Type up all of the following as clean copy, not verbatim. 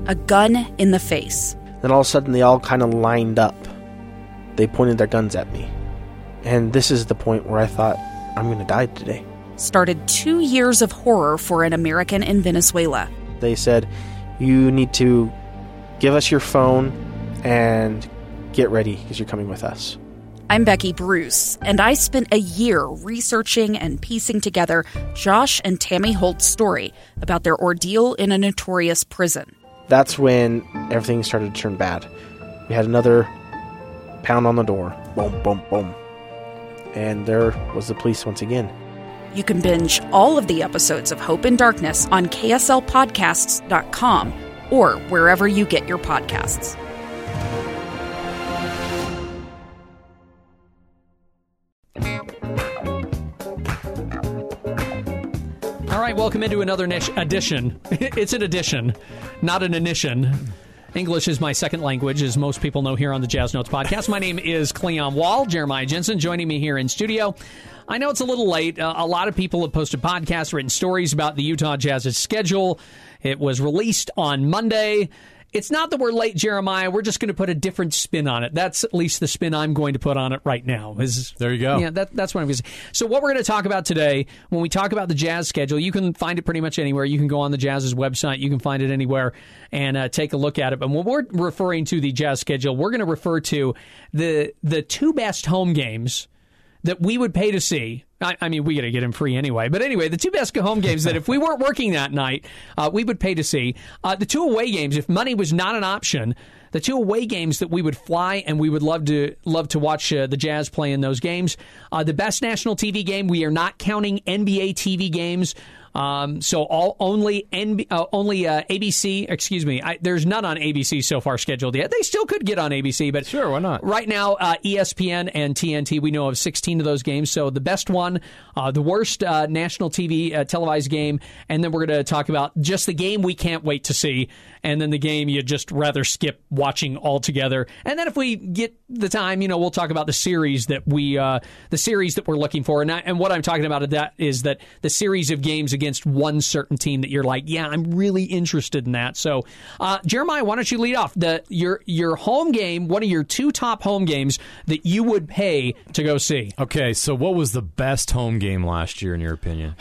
a gun in the face. Then all of a sudden, they all kind of lined up. They pointed their guns at me. And this is the point where I thought, I'm going to die today. Started 2 years of horror for an American in Venezuela. They said, you need to give us your phone and get ready because you're coming with us. I'm Becky Bruce, and I spent a year researching and piecing together Josh and Tammy Holt's story about their ordeal in a notorious prison. That's when everything started to turn bad. We had another pound on the door. Boom, boom, boom. And there was the police once again. You can binge all of the episodes of Hope in Darkness on KSLPodcasts.com or wherever you get your podcasts. All right, welcome into another edition. It's an edition, not an ignition. English is my second language, as most people know here on the Jazz Notes podcast. My name is Cleon Wall. Jeremiah Jensen joining me here in studio. I know it's a little late. A lot of people have posted podcasts, written stories about the Utah Jazz's schedule. It was released on Monday. It's not that we're late, Jeremiah. We're just going to put a different spin on it. That's at least the spin I'm going to put on it right now. There you go. Yeah, that's what I'm going to say. So what we're going to talk about today, when we talk about the Jazz schedule, you can find it pretty much anywhere. You can go on the Jazz's website. You can find it anywhere and take a look at it. But when we're referring to the Jazz schedule, we're going to refer to the two best home games that we would pay to see. I mean, we got to get him free anyway. But anyway, the two best home games that if we weren't working that night, we would pay to see. The two away games, if money was not an option, the two away games that we would fly and we would love to watch the Jazz play in those games. The best national TV game, we are not counting NBA TV games. So only ABC. Excuse me. There's none on ABC so far scheduled yet. They still could get on ABC, but sure, why not? Right now, ESPN and TNT. We know of 16 of those games. So the best one, the worst national TV televised game, and then we're going to talk about just the game we can't wait to see, and then the game you'd just rather skip watching altogether. And then if we get the time, we'll talk about the series that we're looking for. And what I'm talking about is that the series of games against one certain team that you're like, yeah, I'm really interested in that. So, Jeremiah, why don't you lead off your home game, one of your two top home games that you would pay to go see? Okay, so what was the best home game last year in your opinion?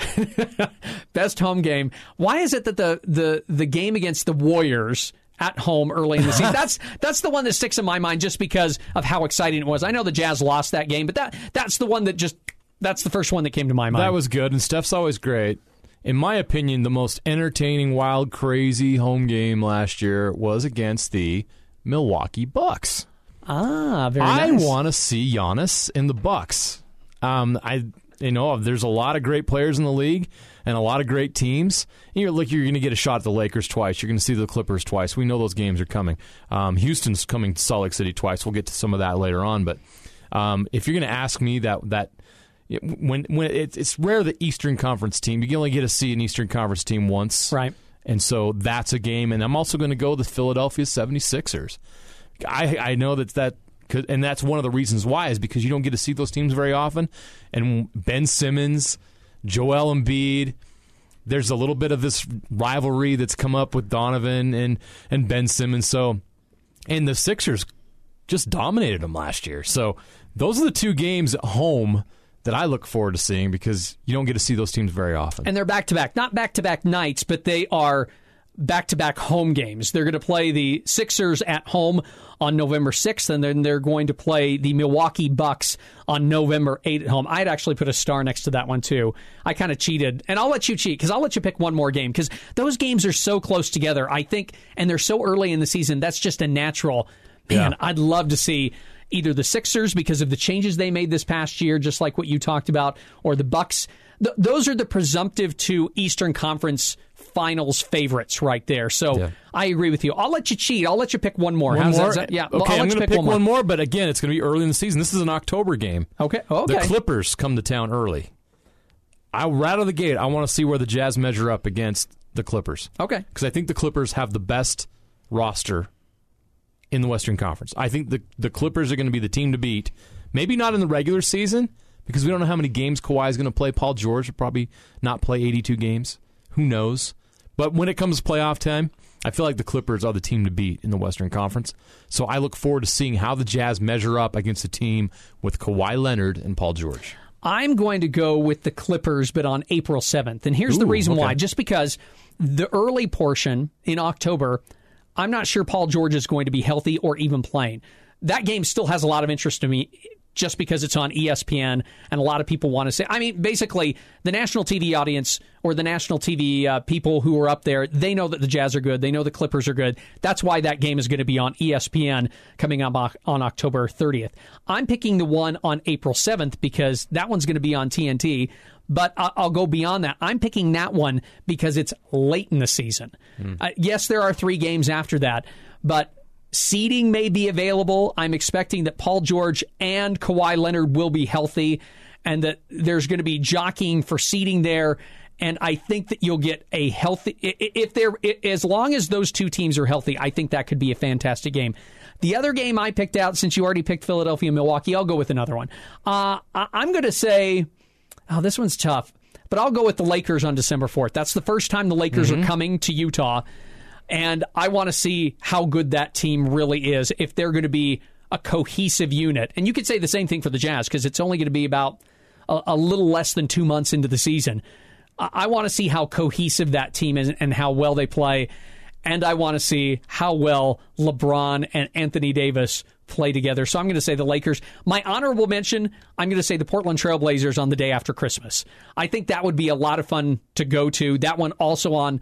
Best home game. Why is it that the game against the Warriors at home early in the season, that's the one that sticks in my mind just because of how exciting it was. I know the Jazz lost that game, but that's the one that's the first one that came to my mind. That was good, and Steph's always great. In my opinion, the most entertaining, wild, crazy home game last year was against the Milwaukee Bucks. Very I nice. want to see Giannis in the Bucks. There's a lot of great players in the league and a lot of great teams. And you're going to get a shot at the Lakers twice. You're going to see the Clippers twice. We know those games are coming. Houston's coming to Salt Lake City twice. We'll get to some of that later on. But if you're going to ask me that when it's rare the Eastern Conference team, you can only get to see an Eastern Conference team once. Right. And so that's a game. And I'm also going to go the Philadelphia 76ers. I know that and that's one of the reasons why is because you don't get to see those teams very often. And Ben Simmons, Joel Embiid, there's a little bit of this rivalry that's come up with Donovan and Ben Simmons. So, and the Sixers just dominated them last year. So those are the two games at home that I look forward to seeing because you don't get to see those teams very often. And they're back-to-back. Not back-to-back nights, but they are back-to-back home games. They're going to play the Sixers at home on November 6th, and then they're going to play the Milwaukee Bucks on November 8th at home. I'd actually put a star next to that one, too. I kind of cheated, and I'll let you cheat, because I'll let you pick one more game, because those games are so close together, I think, and they're so early in the season, that's just a natural. Man, yeah. I'd love to see either the Sixers, because of the changes they made this past year, just like what you talked about, or the Bucks. Those are the presumptive two Eastern Conference Finals favorites right there. So yeah. I agree with you. I'll let you cheat. I'll let you pick one more. One more? Yeah. Okay, I'm going to pick one more, but again, it's going to be early in the season. This is an October game. Okay. The Clippers come to town early. Right out of the gate, I want to see where the Jazz measure up against the Clippers. Okay. Because I think the Clippers have the best roster in the Western Conference. I think the Clippers are going to be the team to beat. Maybe not in the regular season, because we don't know how many games Kawhi is going to play. Paul George will probably not play 82 games. Who knows? But when it comes to playoff time, I feel like the Clippers are the team to beat in the Western Conference. So I look forward to seeing how the Jazz measure up against a team with Kawhi Leonard and Paul George. I'm going to go with the Clippers, but on April 7th. And here's the reason why. Just because the early portion in October, I'm not sure Paul George is going to be healthy or even playing. That game still has a lot of interest to me just because it's on ESPN and a lot of people want to say. I mean, basically, the national TV audience or the national TV people who are up there, they know that the Jazz are good. They know the Clippers are good. That's why that game is going to be on ESPN coming up on October 30th. I'm picking the one on April 7th because that one's going to be on TNT. But I'll go beyond that. I'm picking that one because it's late in the season. Yes, there are 3 games after that, but seeding may be available. I'm expecting that Paul George and Kawhi Leonard will be healthy and that there's going to be jockeying for seeding there. And I think that you'll get a healthy, as long as those 2 teams are healthy, I think that could be a fantastic game. The other game I picked out, since you already picked Philadelphia and Milwaukee, I'll go with another one. I'm going to say, this one's tough, but I'll go with the Lakers on December 4th. That's the first time the Lakers are coming to Utah. And I want to see how good that team really is, if they're going to be a cohesive unit. And you could say the same thing for the Jazz, because it's only going to be about a little less than 2 months into the season. I want to see how cohesive that team is and how well they play. And I want to see how well LeBron and Anthony Davis play together. So I'm going to say the Lakers. My honorable mention, I'm going to say the Portland Trailblazers on the day after Christmas. I think that would be a lot of fun to go to. That one also on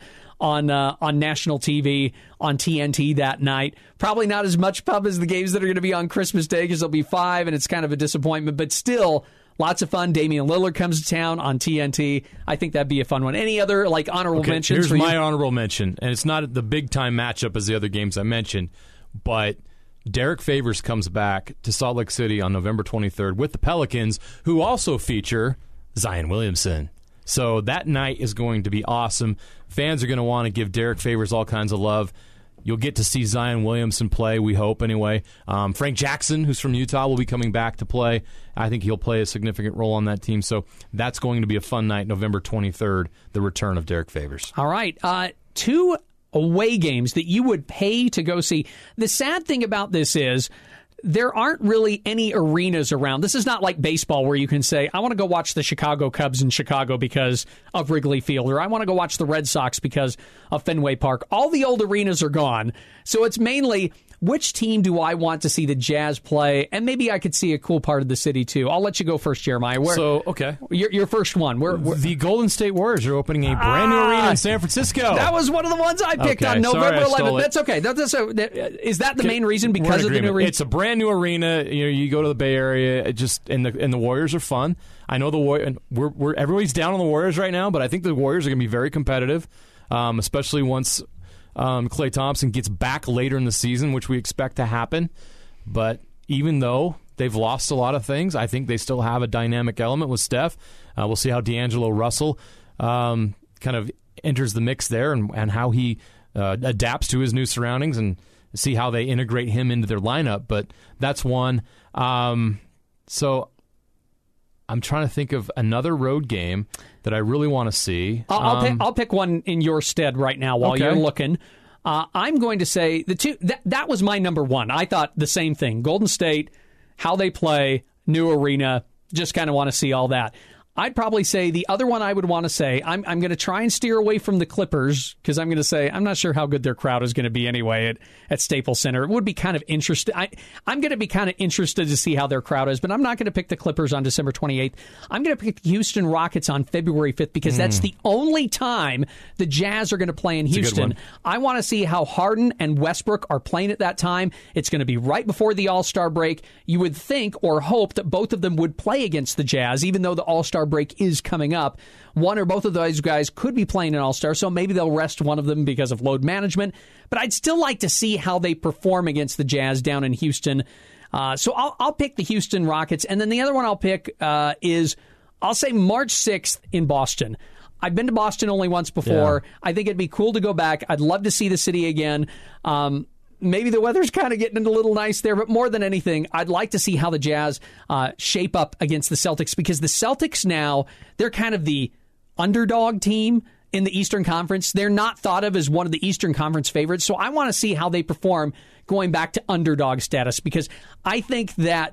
national TV, on TNT that night. Probably not as much pub as the games that are going to be on Christmas Day because there'll be 5 and it's kind of a disappointment, but still lots of fun. Damian Lillard comes to town on TNT. I think that'd be a fun one. Any other honorable mentions? Here's my honorable mention, and it's not the big time matchup as the other games I mentioned, but Derek Favors comes back to Salt Lake City on November 23rd with the Pelicans, who also feature Zion Williamson. So that night is going to be awesome. Fans are going to want to give Derek Favors all kinds of love. You'll get to see Zion Williamson play, we hope, anyway. Frank Jackson, who's from Utah, will be coming back to play. I think he'll play a significant role on that team. So that's going to be a fun night, November 23rd, the return of Derek Favors. All right. 2 away games that you would pay to go see. The sad thing about this is there aren't really any arenas around. This is not like baseball where you can say, I want to go watch the Chicago Cubs in Chicago because of Wrigley Field, or I want to go watch the Red Sox because of Fenway Park. All the old arenas are gone. So it's mainly, which team do I want to see the Jazz play? And maybe I could see a cool part of the city, too. I'll let you go first, Jeremiah. Okay. Your first one. The Golden State Warriors are opening a brand new arena in San Francisco. That was one of the ones I picked on November 11th. That's okay. Is that the main reason because of the new arena? It's a brand new arena. You go to the Bay Area, and the Warriors are fun. I know we're everybody's down on the Warriors right now, but I think the Warriors are going to be very competitive, especially once Klay Thompson gets back later in the season, which we expect to happen. But even though they've lost a lot of things, I think they still have a dynamic element with Steph. We'll see how D'Angelo Russell kind of enters the mix there and how he adapts to his new surroundings and see how they integrate him into their lineup. But that's one. So I'm trying to think of another road game that I really want to see. I'll pick one in your stead right now while you're looking. I'm going to say the two. That was my number one. I thought the same thing. Golden State, how they play, new arena. Just kind of want to see all that. I'd probably say the other one I would want to say, I'm going to try and steer away from the Clippers because I'm going to say I'm not sure how good their crowd is going to be anyway at Staples Center. It would be kind of interesting. I'm going to be kind of interested to see how their crowd is, but I'm not going to pick the Clippers on December 28th. I'm going to pick the Houston Rockets on February 5th because that's the only time the Jazz are going to play in Houston. I want to see how Harden and Westbrook are playing at that time. It's going to be right before the All-Star break. You would think or hope that both of them would play against the Jazz, even though the All-Star break is coming up. One or both of those guys could be playing an All-Star, so maybe they'll rest one of them because of load management. But I'd still like to see how they perform against the Jazz down in Houston. So I'll pick the Houston Rockets. And then the other one I'll pick is, I'll say March 6th in Boston. I've been to Boston only once before. Yeah. I think it'd be cool to go back. I'd love to see the city again. Maybe the weather's kind of getting a little nice there, but more than anything, I'd like to see how the Jazz shape up against the Celtics because the Celtics now, they're kind of the underdog team in the Eastern Conference. They're not thought of as one of the Eastern Conference favorites, so I want to see how they perform going back to underdog status, because I think that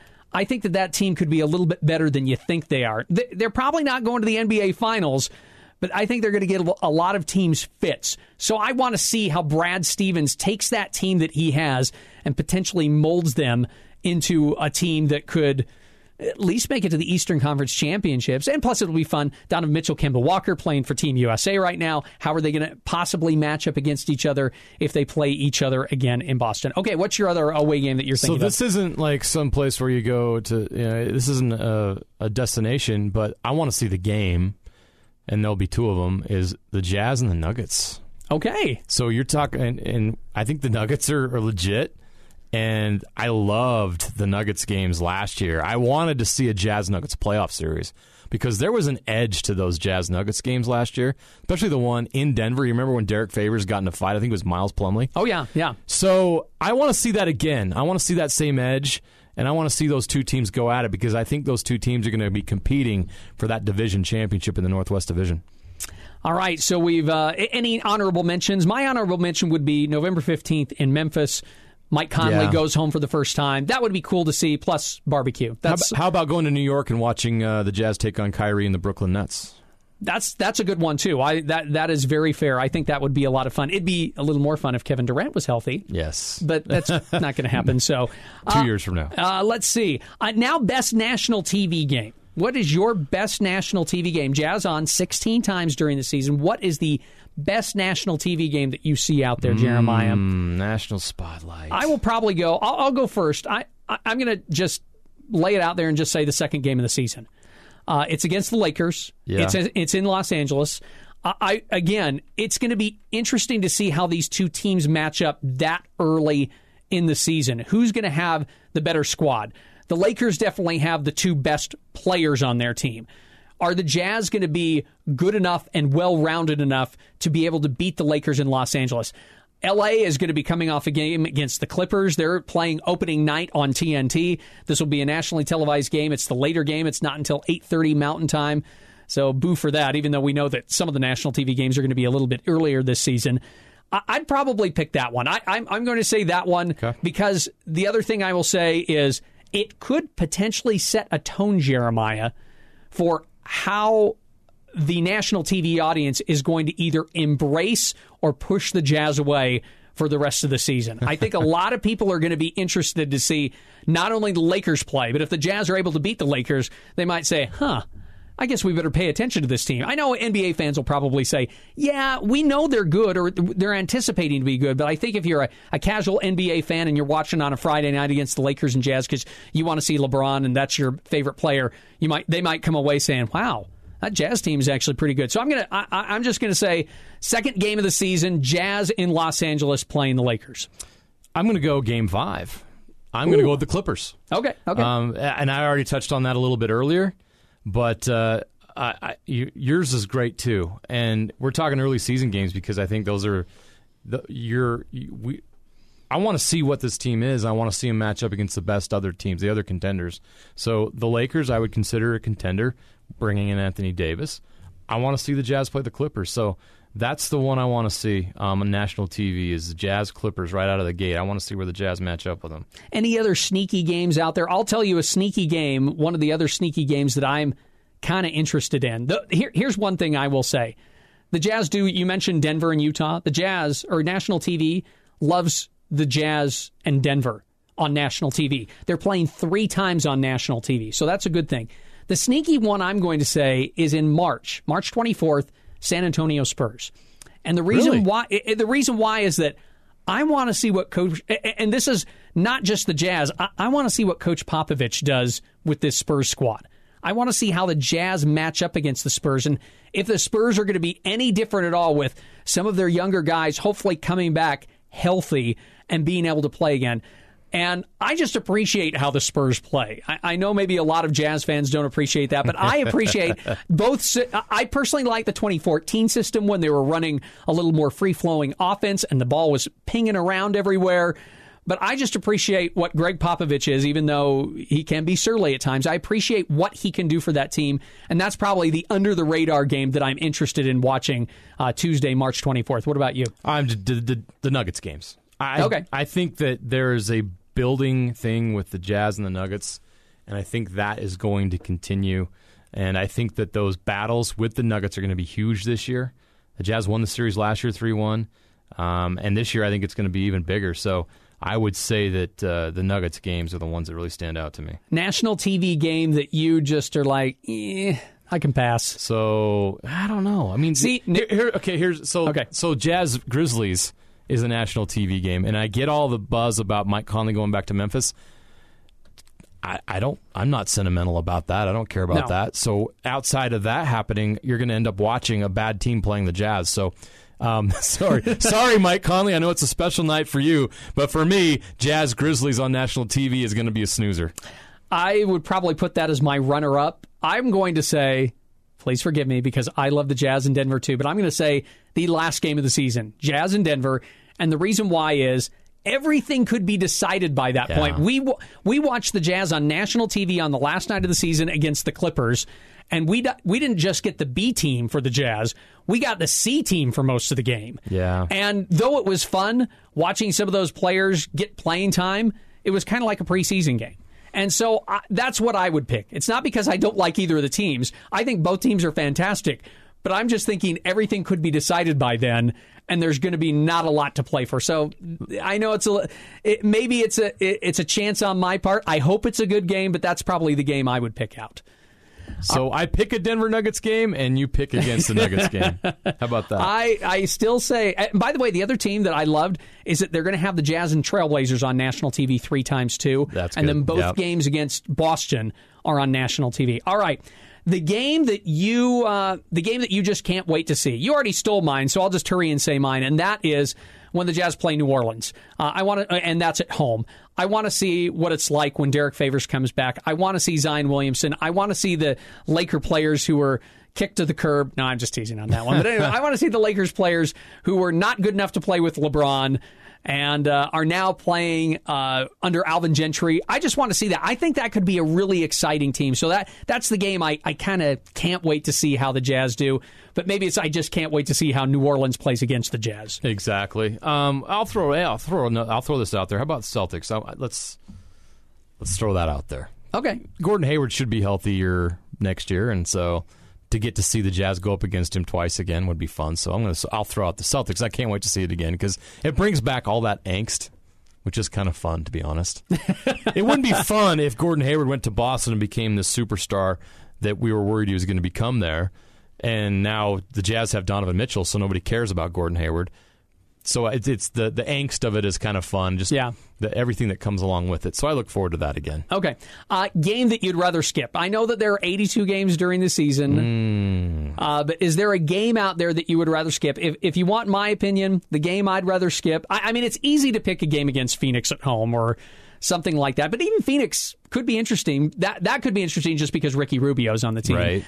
that team could be a little bit better than you think they are. They're probably not going to the NBA Finals, but I think they're going to get a lot of teams fits. So I want to see how Brad Stevens takes that team that he has and potentially molds them into a team that could at least make it to the Eastern Conference Championships. And plus, it'll be fun. Donovan Mitchell, Kemba Walker playing for Team USA right now. How are they going to possibly match up against each other if they play each other again in Boston? Okay, what's your other away game that you're thinking of? So this isn't like some place where you go to, this isn't a destination, but I want to see the game, and there'll be two of them, is the Jazz and the Nuggets. Okay. So you're talking, and I think the Nuggets are legit. And I loved the Nuggets games last year. I wanted to see a Jazz-Nuggets playoff series because there was an edge to those Jazz-Nuggets games last year, especially the one in Denver. You remember when Derek Favors got in a fight? I think it was Miles Plumlee. Oh, yeah. So I want to see that again. I want to see that same edge, and I want to see those two teams go at it because I think those two teams are going to be competing for that division championship in the Northwest Division. All right, so we've any honorable mentions? My honorable mention would be November 15th in Memphis. Mike Conley goes home for the first time. That would be cool to see, plus barbecue. How about going to New York and watching the Jazz take on Kyrie and the Brooklyn Nets? That's a good one, too. That is very fair. I think that would be a lot of fun. It'd be a little more fun if Kevin Durant was healthy. Yes. But that's not going to happen. So 2 years from now. Let's see. Now, best national TV game. What is your best national TV game? Jazz on 16 times during the season. What is the best national TV game that you see out there, Jeremiah? National Spotlight. I will probably go. I'll go first. I'm going to just lay it out there and just say the second game of the season. It's against the Lakers. Yeah. It's in Los Angeles. Again, it's going to be interesting to see how these two teams match up that early in the season. Who's going to have the better squad? The Lakers definitely have the two best players on their team. Are the Jazz going to be good enough and well-rounded enough to be able to beat the Lakers in Los Angeles? L.A. is going to be coming off a game against the Clippers. They're playing opening night on TNT. This will be a nationally televised game. It's the later game. It's not until 8:30 Mountain Time. So boo for that, even though we know that some of the national TV games are going to be a little bit earlier this season. I'd probably pick that one. I'm going to say that one because the other thing I will say is it could potentially set a tone, Jeremiah, for how the national TV audience is going to either embrace or push the Jazz away for the rest of the season. I think a lot of people are going to be interested to see not only the Lakers play, but if the Jazz are able to beat the Lakers, they might say, I guess we better pay attention to this team. I know NBA fans will probably say, yeah, we know they're good or they're anticipating to be good, but I think if you're a casual NBA fan and you're watching on a Friday night against the Lakers and Jazz because you want to see LeBron and that's your favorite player, they might come away saying, wow, that Jazz team is actually pretty good. So I'm just going to say second game of the season, Jazz in Los Angeles playing the Lakers. I'm going to go Game 5. I'm going to go with the Clippers. Okay. And I already touched on that a little bit earlier. But yours is great too, and we're talking early season games because I think those are I want to see what this team is. I want to see them match up against the best other teams, the other contenders. So the Lakers, I would consider a contender, bringing in Anthony Davis. I want to see the Jazz play the Clippers. So that's the one I want to see on national TV is the Jazz Clippers right out of the gate. I want to see where the Jazz match up with them. Any other sneaky games out there? I'll tell you a sneaky game, one of the other sneaky games that I'm kind of interested in. Here's one thing I will say. The Jazz you mentioned Denver and Utah. The Jazz, or national TV, loves the Jazz and Denver on national TV. They're playing 3 times on national TV, so that's a good thing. The sneaky one I'm going to say is in March 24th, San Antonio Spurs. And the reason why is that I want to see what Coach, and this is not just the Jazz, I want to see what Coach Popovich does with this Spurs squad. I want to see how the Jazz match up against the Spurs, and if the Spurs are going to be any different at all with some of their younger guys hopefully coming back healthy and being able to play again. And I just appreciate how the Spurs play. I know maybe a lot of Jazz fans don't appreciate that, but I appreciate both. I personally like the 2014 system when they were running a little more free-flowing offense and the ball was pinging around everywhere. But I just appreciate what Greg Popovich is, even though he can be surly at times. I appreciate what he can do for that team, and that's probably the under-the-radar game that I'm interested in watching Tuesday, March 24th. What about you? I'm the Nuggets games. Okay. I think that there is a building thing with the Jazz and the Nuggets, and I think that is going to continue. And I think that those battles with the Nuggets are going to be huge this year. The Jazz won the series last year 3-1, and this year I think it's going to be even bigger. So I would say that the Nuggets games are the ones that really stand out to me. National TV game that you just are like, I can pass. So I don't know. I mean, See, so Jazz Grizzlies is a national TV game, and I get all the buzz about Mike Conley going back to Memphis. I'm not sentimental about that. I don't care about that. So outside of that happening, you're going to end up watching a bad team playing the Jazz. So sorry, Mike Conley. I know it's a special night for you, but for me, Jazz Grizzlies on national TV is going to be a snoozer. I would probably put that as my runner-up. I'm going to say, please forgive me because I love the Jazz in Denver too, but I'm going to say the last game of the season, Jazz in Denver, and the reason why is everything could be decided by that point. We watched the Jazz on national TV on the last night of the season against the Clippers, and we didn't just get the B team for the Jazz. We got the C team for most of the game. Yeah. And though it was fun watching some of those players get playing time, it was kind of like a preseason game. And so that's what I would pick. It's not because I don't like either of the teams. I think both teams are fantastic. But I'm just thinking everything could be decided by then, and there's going to be not a lot to play for. So I know maybe it's a chance on my part. I hope it's a good game, but that's probably the game I would pick out. So I pick a Denver Nuggets game, and you pick against the Nuggets game. How about that? I still say, by the way, the other team that I loved is that they're going to have the Jazz and Trailblazers on national TV 3 times too. That's and good. Then both games against Boston are on national TV. All right. The game that you just can't wait to see. You already stole mine, so I'll just hurry and say mine, and that is when the Jazz play New Orleans. And that's at home. I want to see what it's like when Derek Favors comes back. I want to see Zion Williamson. I want to see the Laker players who were kicked to the curb. No, I'm just teasing on that one. But anyway, I want to see the Lakers players who were not good enough to play with LeBron and are now playing under Alvin Gentry. I just want to see that. I think that could be a really exciting team. So that's the game I kind of can't wait to see how the Jazz do. But maybe I just can't wait to see how New Orleans plays against the Jazz. Exactly. I'll throw this out there. How about Celtics? Let's throw that out there. Okay. Gordon Hayward should be healthier next year, and so to get to see the Jazz go up against him twice again would be fun. So I'll throw out the Celtics. I can't wait to see it again because it brings back all that angst, which is kind of fun, to be honest. It wouldn't be fun if Gordon Hayward went to Boston and became the superstar that we were worried he was going to become there. And now the Jazz have Donovan Mitchell, so nobody cares about Gordon Hayward. So it's the angst of it is kind of fun, just everything that comes along with it. So I look forward to that again. Okay. Game that you'd rather skip. I know that there are 82 games during the season, but is there a game out there that you would rather skip? If you want my opinion, the game I'd rather skip, I mean, it's easy to pick a game against Phoenix at home or something like that, but even Phoenix could be interesting. That could be interesting just because Ricky Rubio's on the team. Right.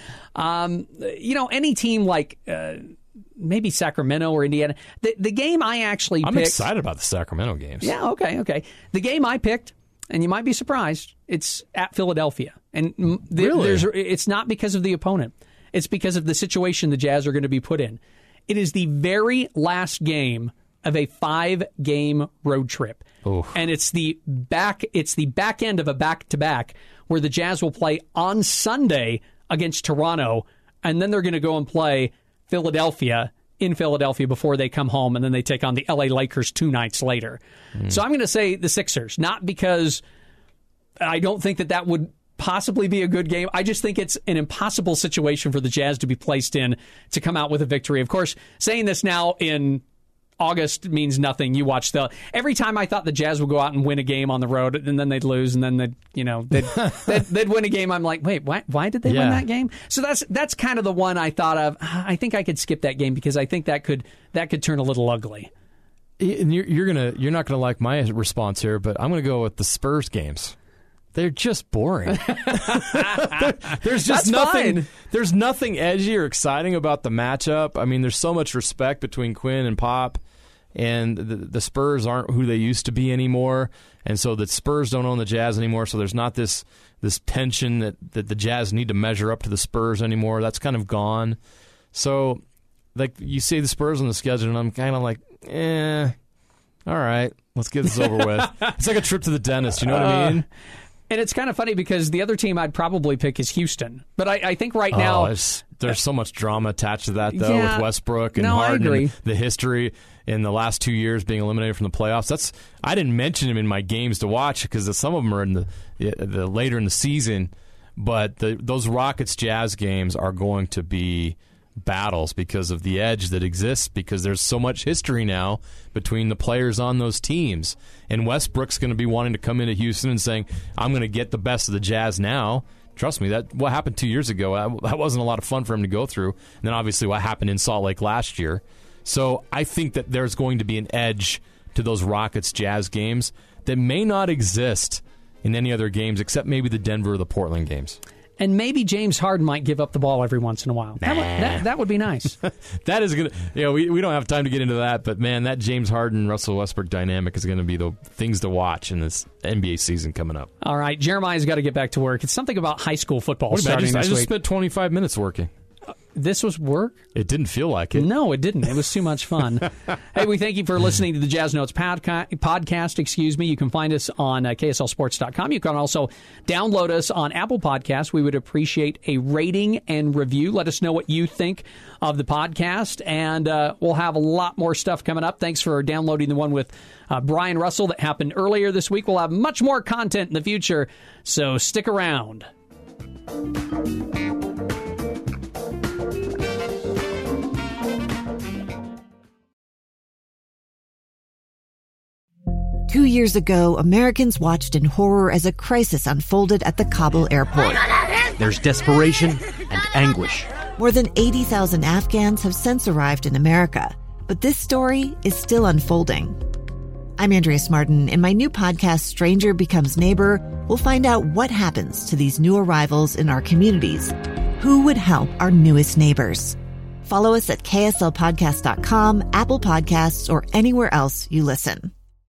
Any team like maybe Sacramento or Indiana. The game I actually picked... I'm excited about the Sacramento games. Yeah, okay. The game I picked, and you might be surprised, it's at Philadelphia. And really? It's not because of the opponent. It's because of the situation the Jazz are going to be put in. It is the very last game of a 5-game road trip. Oof. And it's the back end of a back-to-back where the Jazz will play on Sunday against Toronto, and then they're going to go and play Philadelphia in Philadelphia before they come home, and then they take on the LA Lakers 2 nights later. So I'm going to say the Sixers, not because I don't think that would possibly be a good game. I just think it's an impossible situation for the Jazz to be placed in to come out with a victory. Of course, saying this now in August means nothing. You watch every time I thought the Jazz would go out and win a game on the road, and then they'd lose, and then they'd win a game. I'm like, wait, why did they win that game? So that's kind of the one I thought of. I think I could skip that game because I think that could turn a little ugly. And you're not gonna like my response here, but I'm gonna go with the Spurs games. They're just boring. There's just nothing. Fine. There's nothing edgy or exciting about the matchup. I mean, there's so much respect between Quinn and Pop, and the Spurs aren't who they used to be anymore, and so the Spurs don't own the Jazz anymore, so there's not this tension that the Jazz need to measure up to the Spurs anymore. That's kind of gone. So, like, you say the Spurs on the schedule, and I'm kind of like, all right, let's get this over with. It's like a trip to the dentist, you know what I mean? And it's kind of funny because the other team I'd probably pick is Houston. But I think right now... there's so much drama attached to that, though, with Westbrook and Harden. I agree. And the history in the last 2 years being eliminated from the playoffs. I didn't mention them in my games to watch because some of them are in the later in the season. But those Rockets-Jazz games are going to be battles because of the edge that exists, because there's so much history now between the players on those teams. And Westbrook's going to be wanting to come into Houston and saying, I'm going to get the best of the Jazz now. Trust me, that what happened 2 years ago, that wasn't a lot of fun for him to go through. And then obviously what happened in Salt Lake last year. So I think that there's going to be an edge to those Rockets-Jazz games that may not exist in any other games except maybe the Denver or the Portland games. And maybe James Harden might give up the ball every once in a while. That would be nice. That is going to... we don't have time to get into that, but, man, that James Harden-Russell Westbrook dynamic is going to be the things to watch in this NBA season coming up. All right, Jeremiah's got to get back to work. It's something about high school football starting this week. I just spent 25 minutes working. This was work? It didn't feel like it. No, it didn't. It was too much fun. Hey, we thank you for listening to the Jazz Notes podcast. You can find us on KSLSports.com. You can also download us on Apple Podcasts. We would appreciate a rating and review. Let us know what you think of the podcast, and we'll have a lot more stuff coming up. Thanks for downloading the one with Brian Russell that happened earlier this week. We'll have much more content in the future, so stick around. 2 years ago, Americans watched in horror as a crisis unfolded at the Kabul airport. There's desperation and anguish. More than 80,000 Afghans have since arrived in America, but this story is still unfolding. I'm Andrea Smartin. In my new podcast, Stranger Becomes Neighbor, we'll find out what happens to these new arrivals in our communities. Who would help our newest neighbors? Follow us at KSLPodcast.com, Apple Podcasts, or anywhere else you listen.